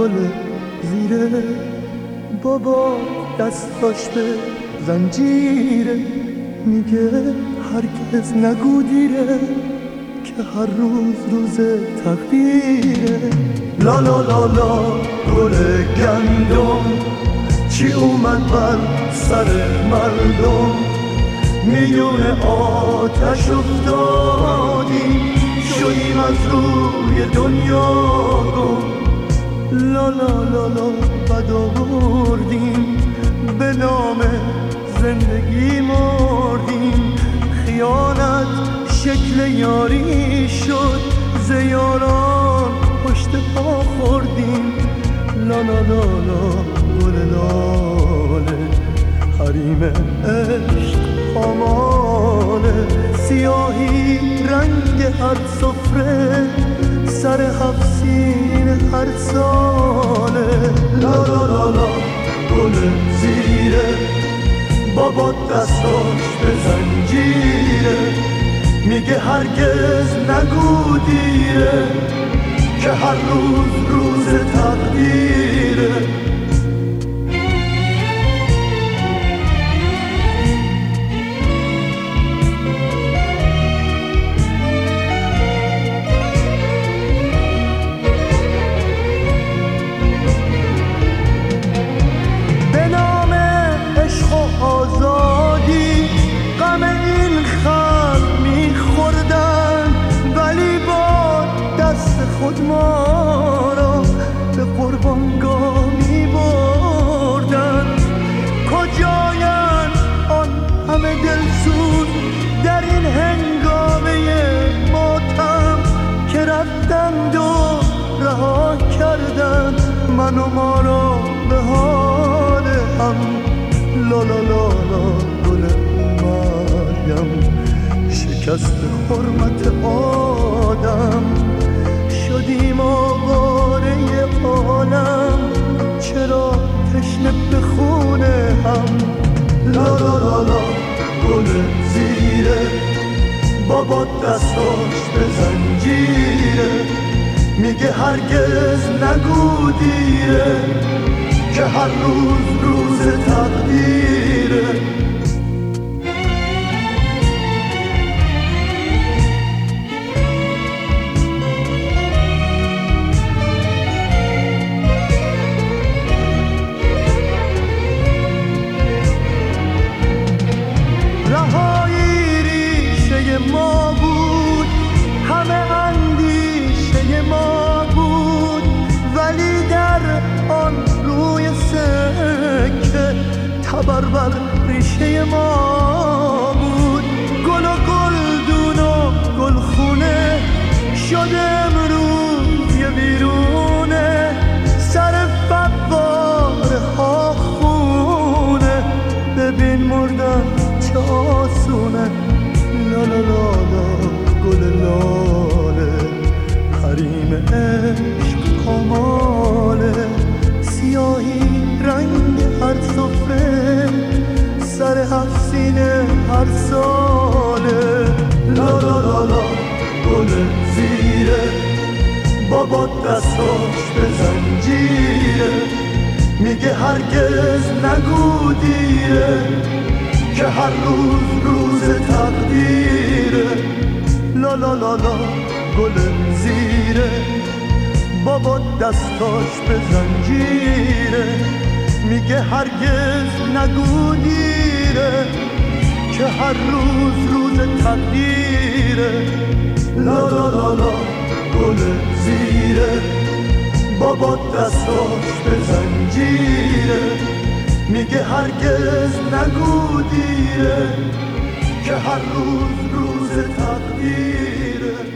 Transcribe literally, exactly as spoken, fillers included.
گل زیره، بابا دستاش به زنجیره، میگه هرگز نگو دیره که هر روز روز تقدیره. لا لا لا لا گل گندم چی اومد بر سر مردم، میون آتش افتادیم شدیم از روی دنیا گم. لا لا لا لا بد آوردیم به نام زندگی مردیم، خیانت شکل یاری شد ز یاران پشت پا خوردیم. لا لا لا لا گل لاله حریم عشق خاماله، سیاهی رنگ هر سفره سر هفت سین هر ساله. لا لا لا لا گل زیره، بابا دستاش به زنجیره، میگه هرگز نگو دیره که هر روز روز تقدیره. به نام عشق و آزادی غم این خلق میخوردن، ولی با دست خود ما را به قربانگاه میبردن. کجاین آن همه دلسوز در این هنگامه ماتم که رفتند و رها کردن من و ما را به حال هم. لا لا لا لا گل مریم شکست حرمت آدم، شدیم آواره عالم چرا تشنه به خونه هم. لا لا لا لا گل زیره، بابا دستاش به زنجیره، میگه هرگز نگو دیره که هر روز روز تقدیره. رهایی ریشه ما بود، همه اندیشه ما بود، ولی در آن روی سکه تبر بر ریشه ما بود. گل و گلدون و گلخونه شده امروز یه ویرونه، سر فواره ها خونه، ببین مردن چه آسونه. لا لا لا لا گل لاله حریم عشق کاماله، سیاهی رنگ هر سفره سر هفت سینه هر ساله. لا لا لا لا گل زیره، بابا دستاش به زنجیره، میگه هرگز نگو دیره که هر روز روز تقدیره. لا لا لا لا گل زیره، بابا دستاش به زنجیره، میگه هرگز نگو دیره که هر روز روز تقدیره. لا لا لا لا گل زیره، بابا دستاش به زنجیره، میگه هرگز نگو دیره که هر روز روز تقدیره.